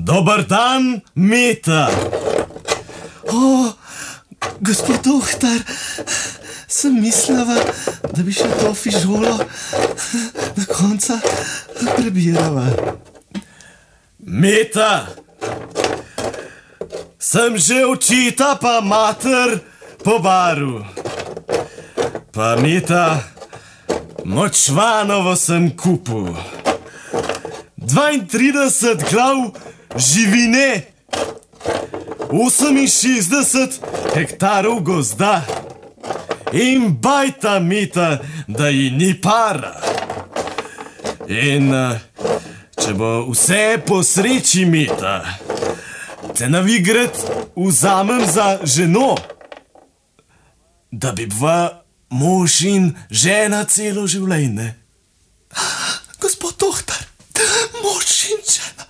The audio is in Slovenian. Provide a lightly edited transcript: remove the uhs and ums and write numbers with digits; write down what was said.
Dober dan, Meta. Gospod doktor, sem mislila, da bi še to fižolo na konca prebirala. Meta, sem že očita pa mater po baru. Pa Meta, močvanovo sem kupil. 32 glav živine, 68 hektarov gozda in bajta Meta, da ji ni para. In če bo vse po sreči, Meta, te na vigret vzamem za ženo, da bi bva mož in žena celo življenje. Gospod doktor, mož in žena.